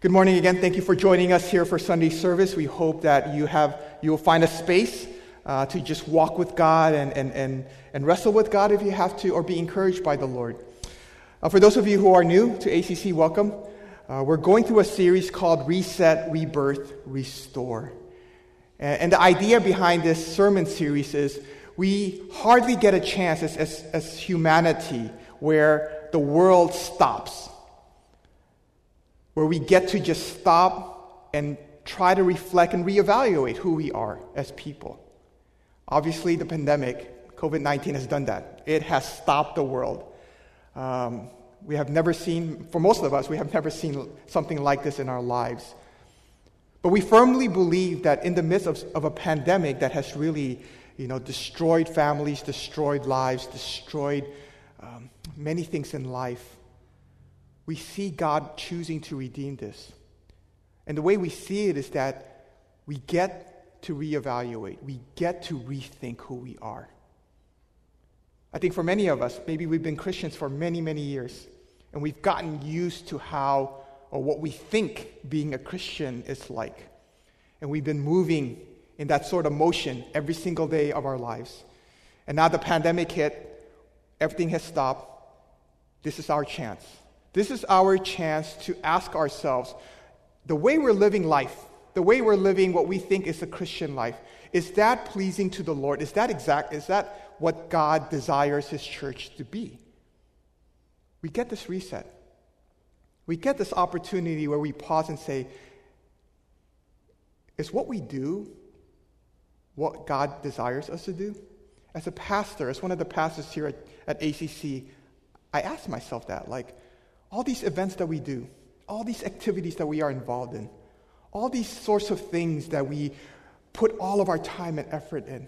Good morning again. Thank you for joining us here for Sunday service. We hope that you will find a space to just walk with God and wrestle with God if you have to, or be encouraged by the Lord. For those of you who are new to ACC, welcome. We're going through a series called Reset, Rebirth, Restore. And the idea behind this sermon series is we hardly get a chance as humanity where the world stops, where we get to just stop and try to reflect and reevaluate who we are as people. Obviously, the pandemic, COVID-19, has done that. It has stopped the world. We have never seen, for most of us, we have never seen something like this in our lives. But we firmly believe that in the midst of a pandemic that has really, destroyed families, destroyed lives, destroyed many things in life, we see God choosing to redeem this. And the way we see it is that we get to reevaluate. We get to rethink who we are. I think for many of us, maybe we've been Christians for many, many years, and we've gotten used to how or what we think being a Christian is like. And we've been moving in that sort of motion every single day of our lives. And now the pandemic hit, everything has stopped. This is our chance. This is our chance to ask ourselves, the way we're living life, the way we're living what we think is a Christian life, is that pleasing to the Lord? Is that what God desires His church to be? We get this reset. We get this opportunity where we pause and say, is what we do what God desires us to do? As a pastor, as one of the pastors here at ACC, I ask myself that, all these events that we do, all these activities that we are involved in, all these sorts of things that we put all of our time and effort in,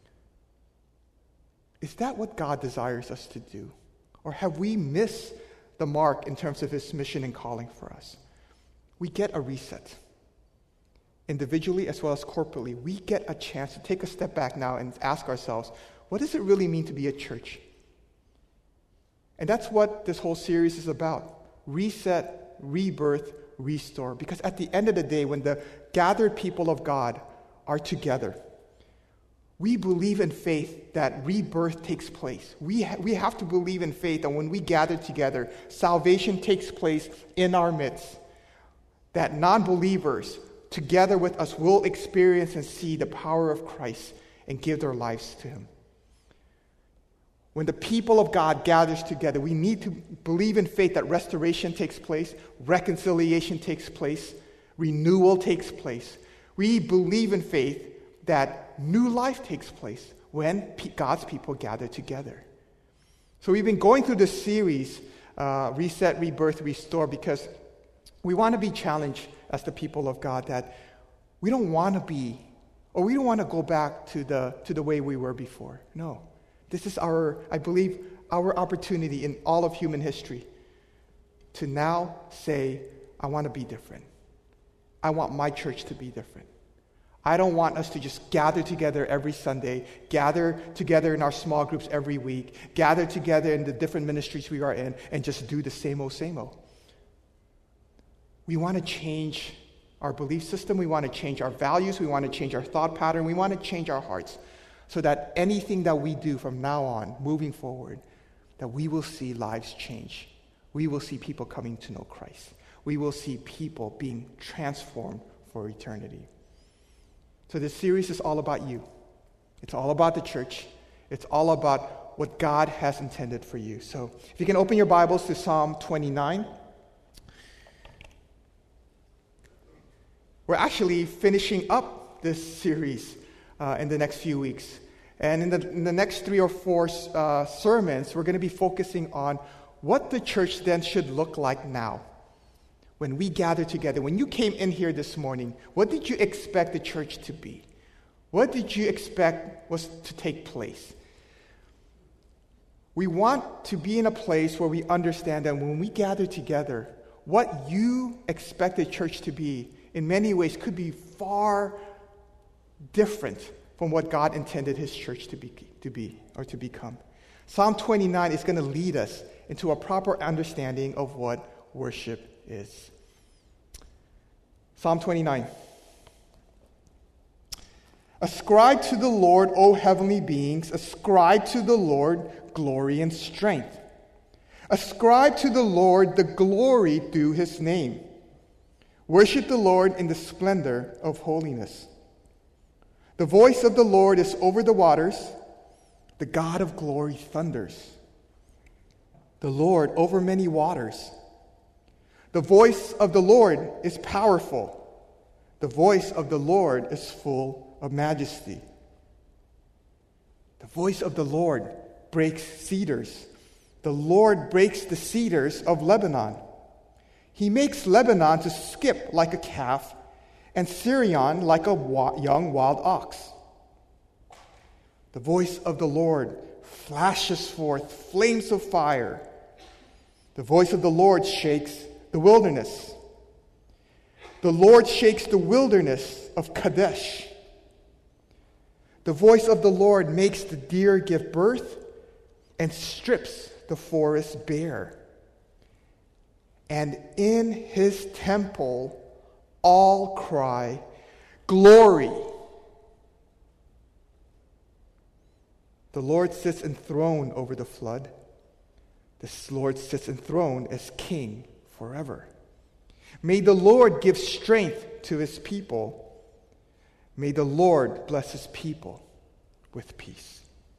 is that what God desires us to do? Or have we missed the mark in terms of His mission and calling for us? We get a reset. Individually as well as corporately, we get a chance to take a step back now and ask ourselves, what does it really mean to be a church? And that's what this whole series is about. Reset, rebirth, restore. Because at the end of the day, when the gathered people of God are together, we believe in faith that rebirth takes place. We have to believe in faith that when we gather together, salvation takes place in our midst. That non-believers together with us will experience and see the power of Christ and give their lives to Him. When the people of God gathers together, we need to believe in faith that restoration takes place, reconciliation takes place, renewal takes place. We believe in faith that new life takes place when God's people gather together. So we've been going through this series, Reset, Rebirth, Restore, because we want to be challenged as the people of God that we don't want to go back to the way we were before. No. This is I believe, our opportunity in all of human history to now say, I want to be different. I want my church to be different. I don't want us to just gather together every Sunday, gather together in our small groups every week, gather together in the different ministries we are in, and just do the same old, same old. We want to change our belief system. We want to change our values. We want to change our thought pattern. We want to change our hearts, so that anything that we do from now on, moving forward, that we will see lives change. We will see people coming to know Christ. We will see people being transformed for eternity. So this series is all about you. It's all about the church. It's all about what God has intended for you. So if you can open your Bibles to Psalm 29. We're actually finishing up this series in the next few weeks. And in the next 3 or 4 sermons, we're going to be focusing on what the church then should look like now. When we gather together, when you came in here this morning, what did you expect the church to be? What did you expect was to take place? We want to be in a place where we understand that when we gather together, what you expect the church to be, in many ways, could be far different from what God intended His church to be or to become. Psalm 29 is going to lead us into a proper understanding of what worship is. Psalm 29. Ascribe to the Lord, O heavenly beings, ascribe to the Lord glory and strength. Ascribe to the Lord the glory due his name. Worship the Lord in the splendor of holiness. The voice of the Lord is over the waters. The God of glory thunders. The Lord over many waters. The voice of the Lord is powerful. The voice of the Lord is full of majesty. The voice of the Lord breaks cedars. The Lord breaks the cedars of Lebanon. He makes Lebanon to skip like a calf, and Syrian like a young wild ox. The voice of the Lord flashes forth flames of fire. The voice of the Lord shakes the wilderness. The Lord shakes the wilderness of Kadesh. The voice of the Lord makes the deer give birth and strips the forest bare. And in his temple all cry, glory. The Lord sits enthroned over the flood. The Lord sits enthroned as king forever. May the Lord give strength to his people. May the Lord bless his people with peace.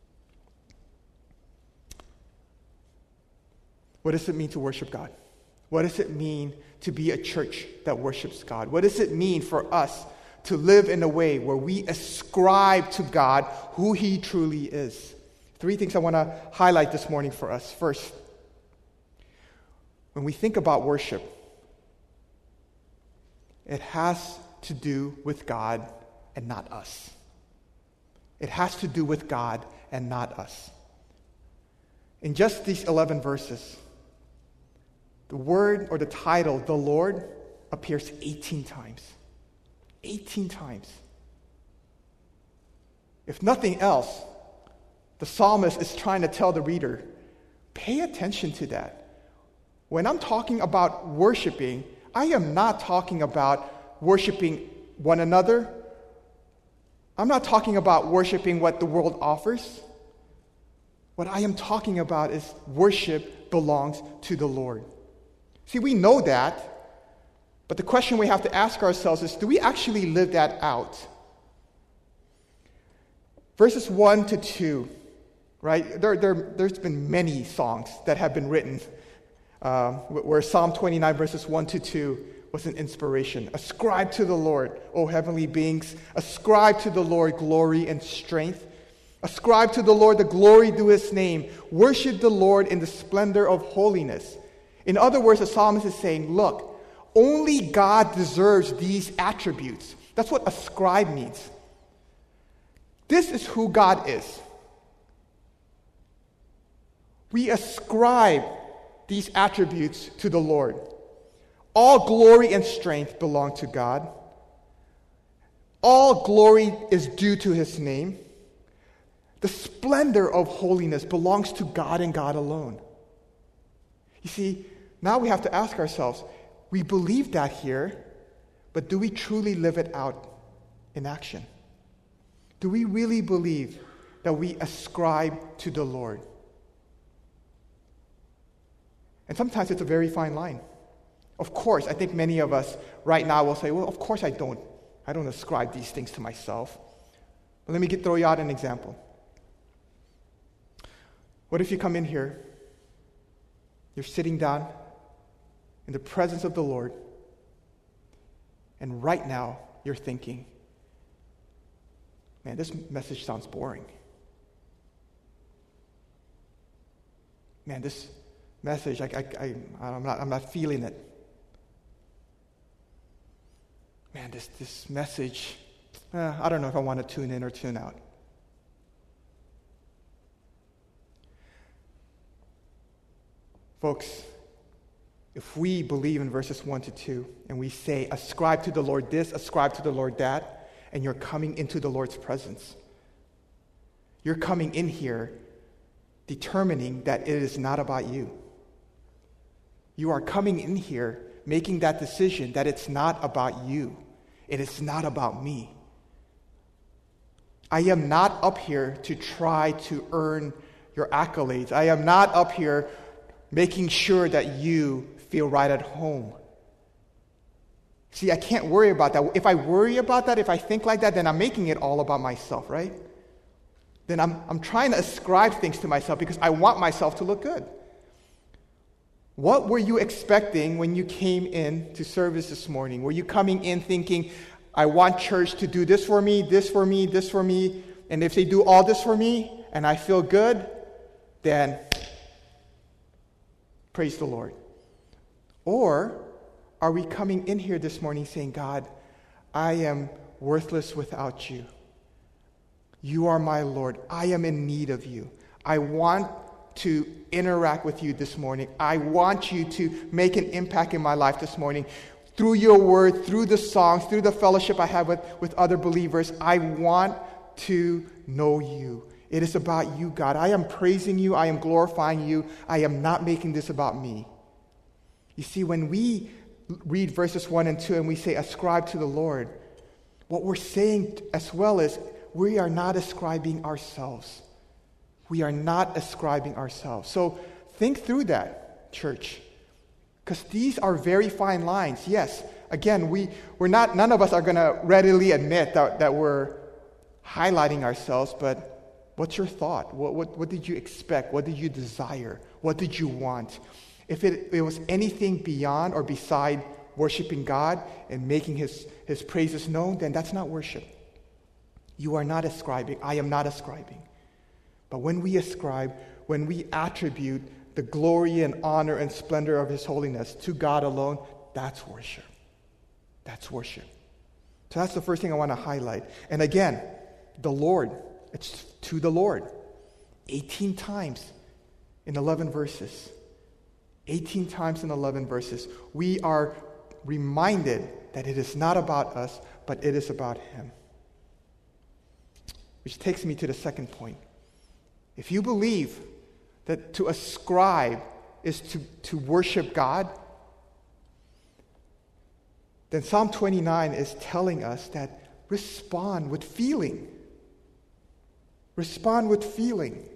What does it mean to worship God? What does it mean to be a church that worships God? What does it mean for us to live in a way where we ascribe to God who he truly is? 3 things I want to highlight this morning for us. First, when we think about worship, it has to do with God and not us. It has to do with God and not us. In just these 11 verses, the word or the title, the Lord, appears 18 times. 18 times. If nothing else, the psalmist is trying to tell the reader, pay attention to that. When I'm talking about worshiping, I am not talking about worshiping one another. I'm not talking about worshiping what the world offers. What I am talking about is worship belongs to the Lord. See, we know that, but the question we have to ask ourselves is, do we actually live that out? Verses 1 to 2, right? There's been many songs that have been written where Psalm 29 verses 1 to 2 was an inspiration. Ascribe to the Lord, O heavenly beings. Ascribe to the Lord glory and strength. Ascribe to the Lord the glory due his name. Worship the Lord in the splendor of holiness. In other words, the psalmist is saying, look, only God deserves these attributes. That's what ascribe means. This is who God is. We ascribe these attributes to the Lord. All glory and strength belong to God. All glory is due to his name. The splendor of holiness belongs to God and God alone. You see, now we have to ask ourselves, we believe that here, but do we truly live it out in action? Do we really believe that we ascribe to the Lord? And sometimes it's a very fine line. Of course, I think many of us right now will say, well, of course I don't ascribe these things to myself. But let me throw you out an example. What if you come in here, you're sitting down in the presence of the Lord, and right now you're thinking, man, this message sounds boring. Man, this message, I'm not feeling it. Man, this message, I don't know if I want to tune in or tune out. Folks, if we believe in verses 1 to 2, and we say, ascribe to the Lord this, ascribe to the Lord that, and you're coming into the Lord's presence, you're coming in here determining that it is not about you. You are coming in here making that decision that it's not about you. It is not about me. I am not up here to try to earn your accolades. I am not up here making sure that you feel right at home. See, I can't worry about that. If I worry about that, if I think like that, then I'm making it all about myself, right? Then I'm trying to ascribe things to myself because I want myself to look good. What were you expecting when you came in to service this morning? Were you coming in thinking, I want church to do this for me, this for me, this for me, and if they do all this for me and I feel good, then praise the Lord. Or are we coming in here this morning saying, God, I am worthless without you. You are my Lord. I am in need of you. I want to interact with you this morning. I want you to make an impact in my life this morning. Through your word, through the songs, through the fellowship I have with other believers, I want to know you. It is about you, God. I am praising you. I am glorifying you. I am not making this about me. You see, when we read verses 1 and 2 and we say ascribe to the Lord, what we're saying as well is we are not ascribing ourselves. We are not ascribing ourselves. So think through that, church. Because these are very fine lines. Yes, again, none of us are going to readily admit that we're highlighting ourselves, but what's your thought? What did you expect? What did you desire? What did you want? If it was anything beyond or beside worshiping God and making his praises known, then that's not worship. You are not ascribing. I am not ascribing. But when we ascribe, when we attribute the glory and honor and splendor of his holiness to God alone, that's worship. That's worship. So that's the first thing I want to highlight. And again, the Lord, it's to the Lord. 18 times in 11 verses. 18 times in 11 verses. We are reminded that it is not about us, but it is about him. Which takes me to the second point. If you believe that to ascribe is to worship God, then Psalm 29 is telling us that respond with feeling. Respond with feeling.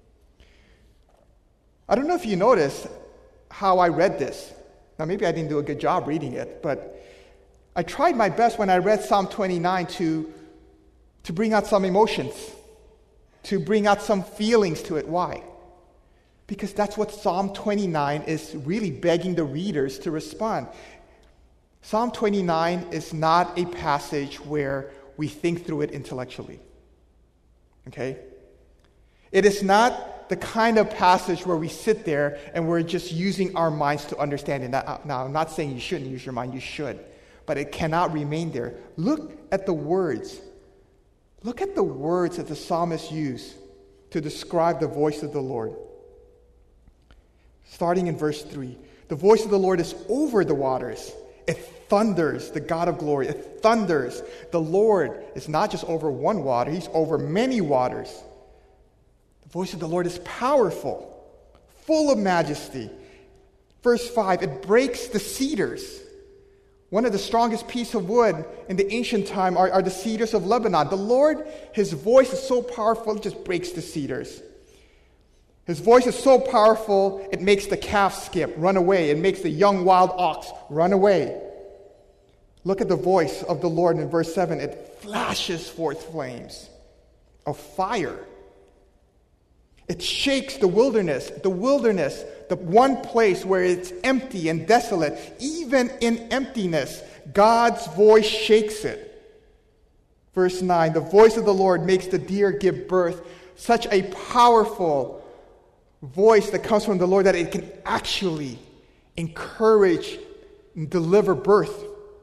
I don't know if you noticed how I read this. Now, maybe I didn't do a good job reading it, but I tried my best when I read Psalm 29 to bring out some emotions, to bring out some feelings to it. Why? Because that's what Psalm 29 is really begging the readers to respond. Psalm 29 is not a passage where we think through it intellectually. Okay? It is not the kind of passage where we sit there and we're just using our minds to understand it. Now, I'm not saying you shouldn't use your mind. You should. But it cannot remain there. Look at the words. Look at the words that the psalmist used to describe the voice of the Lord. Starting in verse 3. The voice of the Lord is over the waters. It thunders, the God of glory. It thunders. The Lord is not just over one water. He's over many waters. The voice of the Lord is powerful, full of majesty. Verse 5, it breaks the cedars. One of the strongest pieces of wood in the ancient time are the cedars of Lebanon. The Lord, his voice is so powerful, it just breaks the cedars. His voice is so powerful, it makes the calf skip, run away. It makes the young wild ox run away. Look at the voice of the Lord in verse 7. It flashes forth flames of fire. It shakes the wilderness, the one place where it's empty and desolate. Even in emptiness, God's voice shakes it. Verse 9, the voice of the Lord makes the deer give birth. Such a powerful voice that comes from the Lord that it can actually encourage and deliver birth.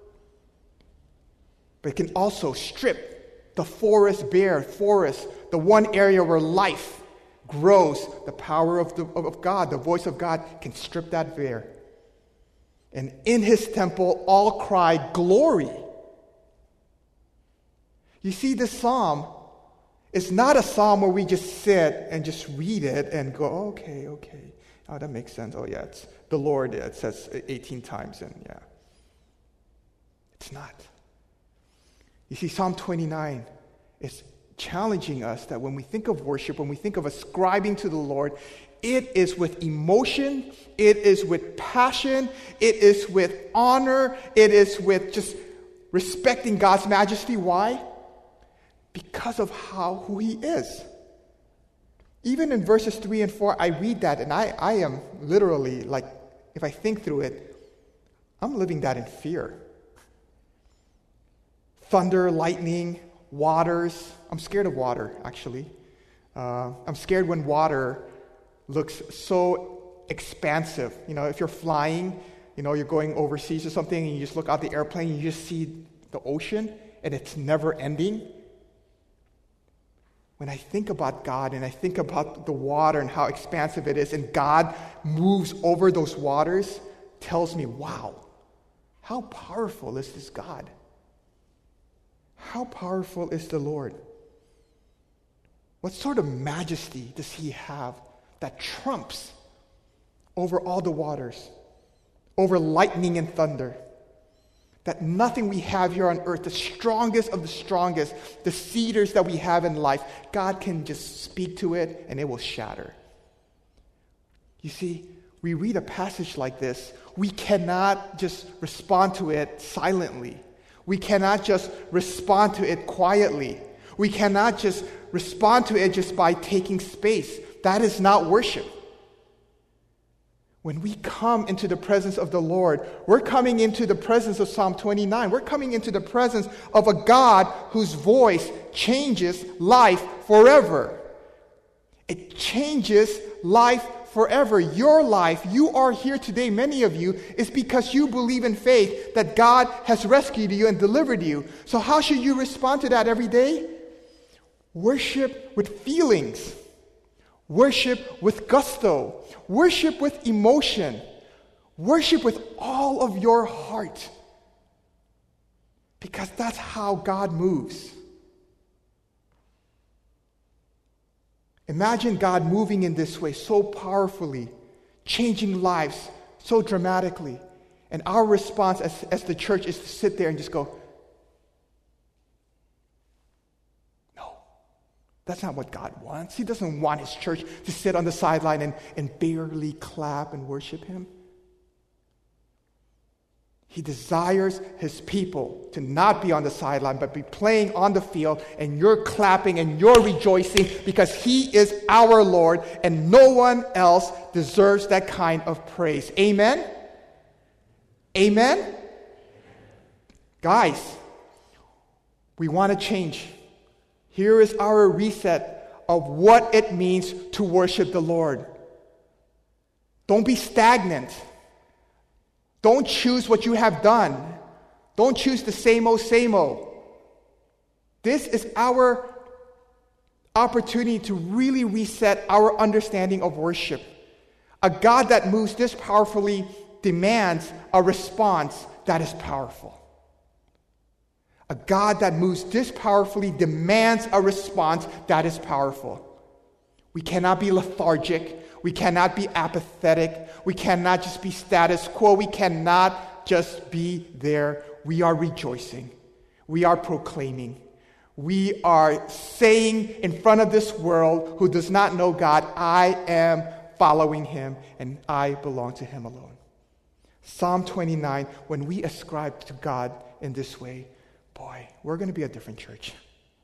But it can also strip the forest bare, the one area where life grows. The power of God, the voice of God can strip that bare. And in his temple all cry glory. You see, this psalm is not a psalm where we just sit and just read it and go, okay. Oh, that makes sense. Oh, yeah, it's the Lord. It says 18 times, and yeah. It's not. You see, Psalm 29 is challenging us that when we think of worship, when we think of ascribing to the Lord, it is with emotion, it is with passion, it is with honor, it is with just respecting God's majesty. Why? Because of who He is. Even in verses 3 and 4, I read that, and I am literally, like, if I think through it, I'm living that in fear. Thunder, lightning, waters. I'm scared of water, actually. I'm scared when water looks so expansive. You know, if you're flying, you're going overseas or something, and you just look out the airplane, and you just see the ocean, and it's never ending. When I think about God and I think about the water and how expansive it is, and God moves over those waters, tells me, wow, how powerful is this God? How powerful is the Lord? What sort of majesty does He have that trumps over all the waters, over lightning and thunder? That nothing we have here on earth, the strongest of the strongest, the cedars that we have in life, God can just speak to it and it will shatter. You see, we read a passage like this, we cannot just respond to it silently. We cannot just respond to it quietly. We cannot just respond to it just by taking space. That is not worship. When we come into the presence of the Lord, we're coming into the presence of Psalm 29. We're coming into the presence of a God whose voice changes life forever. It changes life forever. Your life, you are here today, many of you, is because you believe in faith that God has rescued you and delivered you. So how should you respond to that every day? Worship with feelings. Worship with gusto. Worship with emotion. Worship with all of your heart. Because that's how God moves. Imagine God moving in this way so powerfully, changing lives so dramatically. And our response as the church is to sit there and just go, no, that's not what God wants. He doesn't want His church to sit on the sideline and barely clap and worship Him. He desires His people to not be on the sideline, but be playing on the field, and you're clapping and you're rejoicing because He is our Lord, and no one else deserves that kind of praise. Amen? Amen? Guys, we want to change. Here is our reset of what it means to worship the Lord. Don't be stagnant. Don't choose what you have done. Don't choose the same old, same old. This is our opportunity to really reset our understanding of worship. A God that moves this powerfully demands a response that is powerful. A God that moves this powerfully demands a response that is powerful. We cannot be lethargic. We cannot be apathetic. We cannot just be status quo. We cannot just be there. We are rejoicing. We are proclaiming. We are saying in front of this world who does not know God, I am following Him and I belong to Him alone. Psalm 29, when we ascribe to God in this way, boy, we're going to be a different church.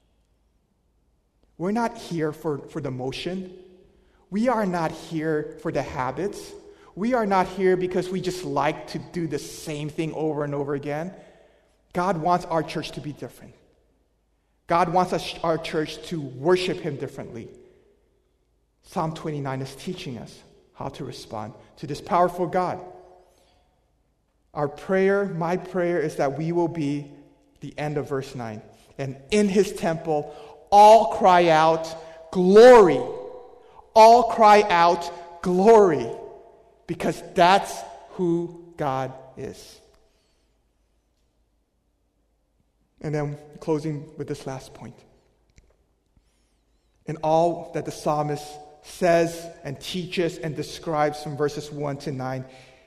We're not here for the motion. We are not here for the habits. We are not here because we just like to do the same thing over and over again. God wants our church to be different. God wants our church to worship Him differently. Psalm 29 is teaching us how to respond to this powerful God. Our prayer, my prayer, is that we will be the end of verse 9. And in His temple, all cry out, glory. All cry out, glory. Because that's who God is. And then closing with this last point. In all that the psalmist says and teaches and describes from verses 1 to 9,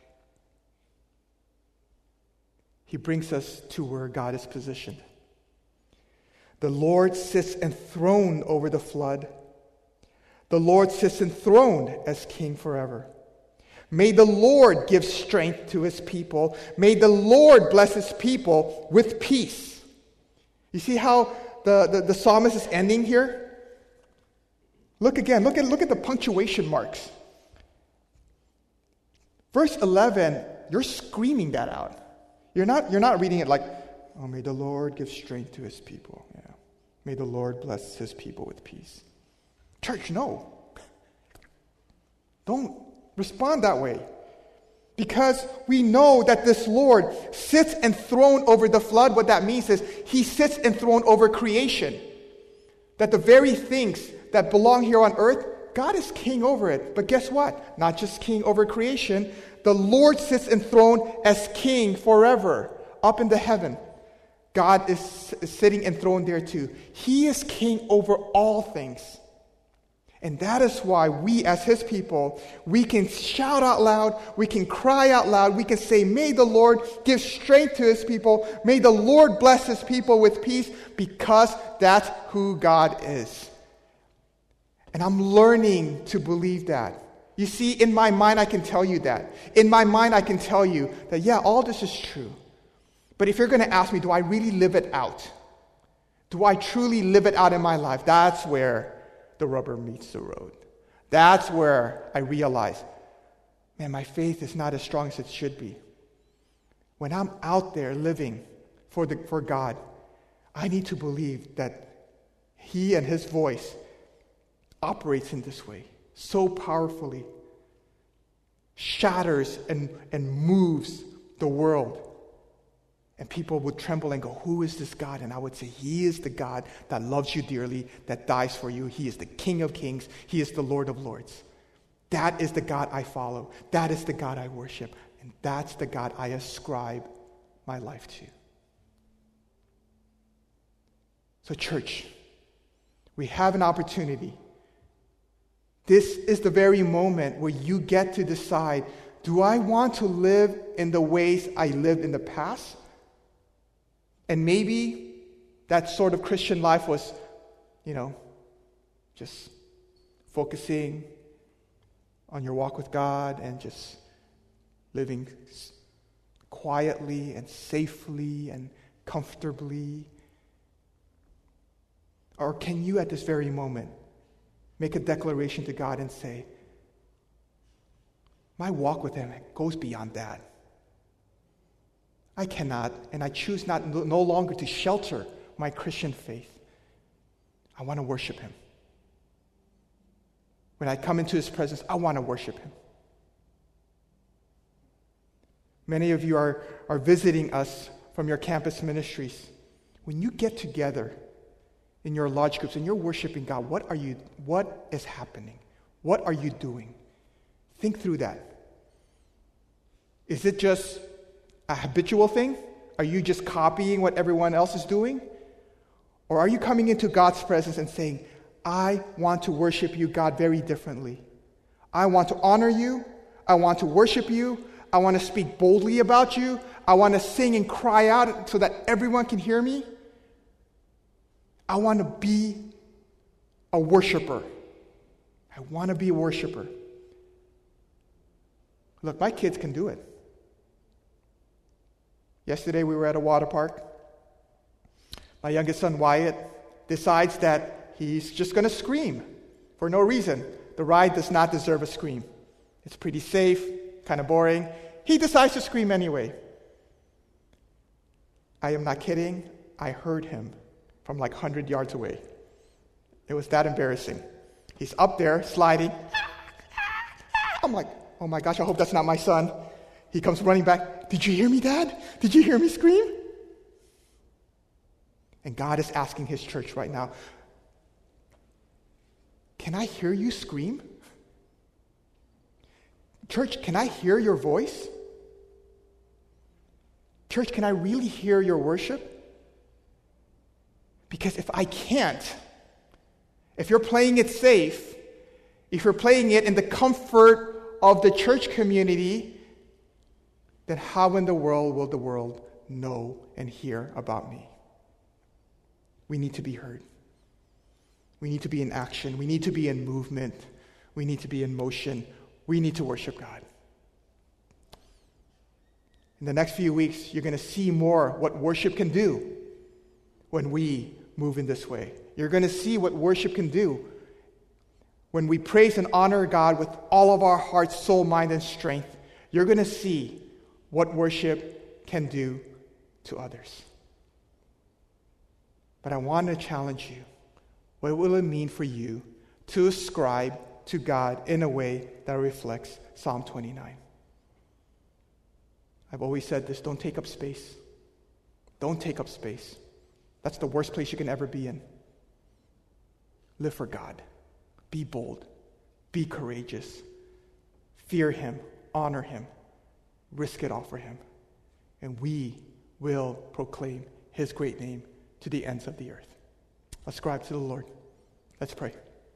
he brings us to where God is positioned. The Lord sits enthroned over the flood. The Lord sits enthroned as king forever. May the Lord give strength to his people. May the Lord bless his people with peace. You see how the psalmist is ending here? Look again. Look at the punctuation marks. Verse 11, you're screaming that out. You're not reading it like, oh, may the Lord give strength to his people. Yeah. May the Lord bless his people with peace. Church, no. Don't respond that way. Because we know that this Lord sits enthroned over the flood. What that means is he sits enthroned over creation. That the very things that belong here on earth, God is king over it. But guess what? Not just king over creation. The Lord sits enthroned as king forever, up in the heaven. God is sitting enthroned there too. He is king over all things. And that is why we as his people, we can shout out loud, we can cry out loud, we can say, may the Lord give strength to his people, may the Lord bless his people with peace, because that's who God is. And I'm learning to believe that. You see, in my mind, I can tell you that. In my mind, I can tell you that, yeah, all this is true. But if you're going to ask me, do I really live it out? Do I truly live it out in my life? That's where the rubber meets the road. That's where I realize, man, my faith is not as strong as it should be. When I'm out there living for God, I need to believe that he and his voice operates in this way so powerfully, shatters and moves the world. And people would tremble and go, who is this God? And I would say, he is the God that loves you dearly, that dies for you. He is the King of kings. He is the Lord of lords. That is the God I follow. That is the God I worship. And that's the God I ascribe my life to. So church, we have an opportunity. This is the very moment where you get to decide, do I want to live in the ways I lived in the past? And maybe that sort of Christian life was, just focusing on your walk with God and just living quietly and safely and comfortably. Or can you at this very moment make a declaration to God and say, my walk with him goes beyond that. I cannot, and I choose no longer to shelter my Christian faith. I want to worship him. When I come into his presence, I want to worship him. Many of you are visiting us from your campus ministries. When you get together in your large groups and you're worshiping God, what is happening? What are you doing? Think through that. Is it just a habitual thing? Are you just copying what everyone else is doing? Or are you coming into God's presence and saying, I want to worship you, God, very differently. I want to honor you. I want to worship you. I want to speak boldly about you. I want to sing and cry out so that everyone can hear me. I want to be a worshiper. I want to be a worshiper. Look, my kids can do it. Yesterday we were at a water park. My youngest son, Wyatt, decides that he's just going to scream for no reason. The ride does not deserve a scream. It's pretty safe, kind of boring. He decides to scream anyway. I am not kidding. I heard him from like 100 yards away. It was that embarrassing. He's up there sliding. I'm like, oh my gosh, I hope that's not my son. He comes running back. Did you hear me, Dad? Did you hear me scream? And God is asking his church right now, can I hear you scream? Church, can I hear your voice? Church, can I really hear your worship? Because if I can't, if you're playing it safe, if you're playing it in the comfort of the church community, then how in the world will the world know and hear about me? We need to be heard. We need to be in action. We need to be in movement. We need to be in motion. We need to worship God. In the next few weeks, you're going to see more what worship can do when we move in this way. You're going to see what worship can do when we praise and honor God with all of our heart, soul, mind, and strength. You're going to see what worship can do to others. But I want to challenge you. What will it mean for you to ascribe to God in a way that reflects Psalm 29? I've always said this, don't take up space. Don't take up space. That's the worst place you can ever be in. Live for God. Be bold. Be courageous. Fear Him. Honor Him. Risk it all for Him. And we will proclaim His great name to the ends of the earth. Ascribe to the Lord. Let's pray.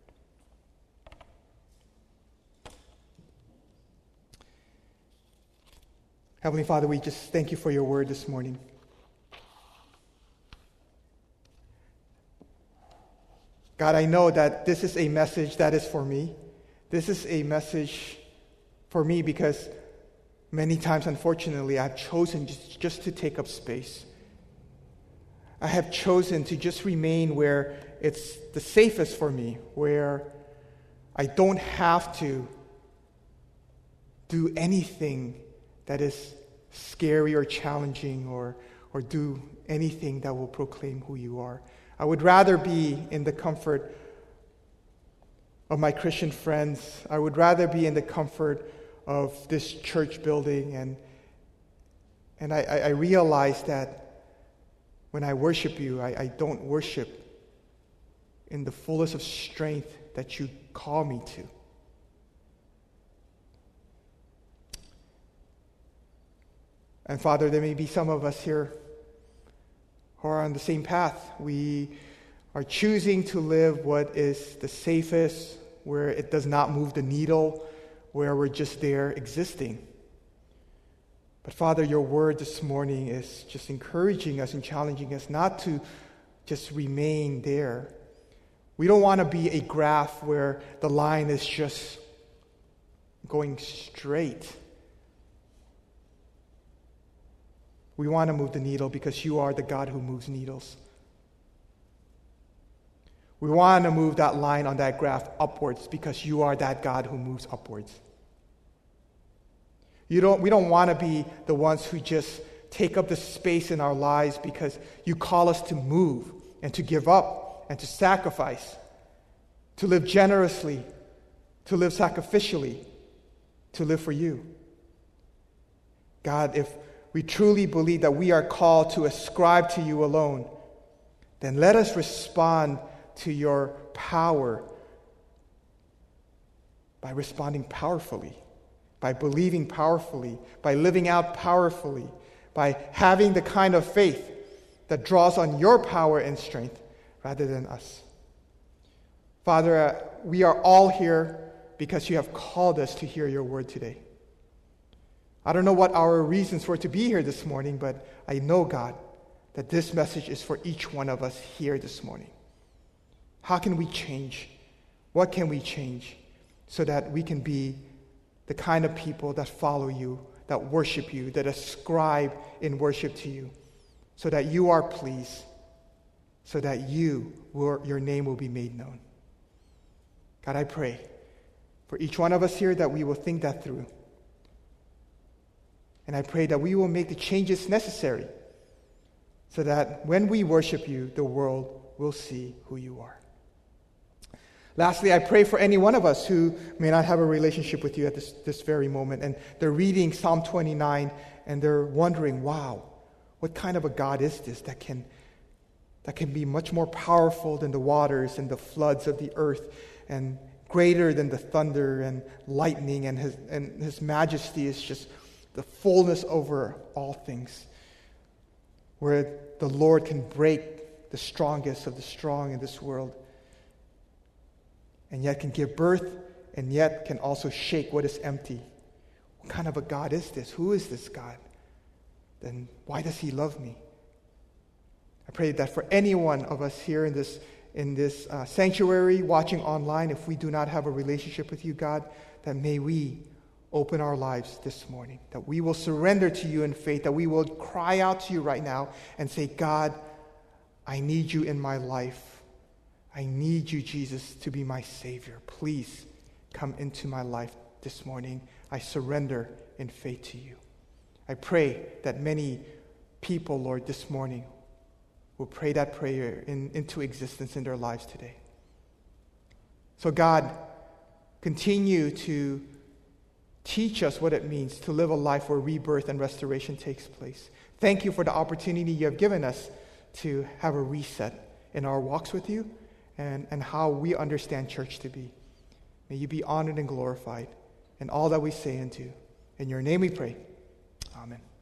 Heavenly Father, we just thank you for your word this morning. God, I know that this is a message that is for me. This is a message for me because many times, unfortunately, I've chosen just to take up space. I have chosen to just remain where it's the safest for me, where I don't have to do anything that is scary or challenging or do anything that will proclaim who you are. I would rather be in the comfort of my Christian friends. I would rather be in the comfort of this church building. And I realize that when I worship you, I don't worship in the fullness of strength that you call me to. And Father, there may be some of us here who are on the same path. We are choosing to live what is the safest, where it does not move the needle, where we're just there existing. But Father, your word this morning is just encouraging us and challenging us not to just remain there. We don't want to be a graph where the line is just going straight. We want to move the needle because you are the God who moves needles. We want to move that line on that graph upwards because you are that God who moves upwards. We don't want to be the ones who just take up the space in our lives because you call us to move and to give up and to sacrifice, to live generously, to live sacrificially, to live for you. God, if we truly believe that we are called to ascribe to you alone, then let us respond to your power by responding powerfully, by believing powerfully, by living out powerfully, by having the kind of faith that draws on your power and strength rather than us. Father, we are all here because you have called us to hear your word today. I don't know what our reasons were to be here this morning, but I know, God, that this message is for each one of us here this morning. How can we change? What can we change so that we can be the kind of people that follow you, that worship you, that ascribe in worship to you, so that you are pleased, so that your name will be made known? God, I pray for each one of us here that we will think that through. And I pray that we will make the changes necessary so that when we worship you, the world will see who you are. Lastly, I pray for any one of us who may not have a relationship with you at this very moment, and they're reading Psalm 29, and they're wondering, wow, what kind of a God is this that can be much more powerful than the waters and the floods of the earth, and greater than the thunder and lightning, and his majesty is just the fullness over all things, where the Lord can break the strongest of the strong in this world, and yet can give birth and yet can also shake what is empty. What kind of a God is this? Who is this God? Then why does he love me? I pray that for any one of us here in this sanctuary, watching online, if we do not have a relationship with you, God, that may we open our lives this morning, that we will surrender to you in faith, that we will cry out to you right now and say, God, I need you in my life. I need you, Jesus, to be my Savior. Please come into my life this morning. I surrender in faith to you. I pray that many people, Lord, this morning will pray that prayer into existence in their lives today. So God, continue to teach us what it means to live a life where rebirth and restoration takes place. Thank you for the opportunity you have given us to have a reset in our walks with you and how we understand church to be. May you be honored and glorified in all that we say and do. In your name we pray. Amen.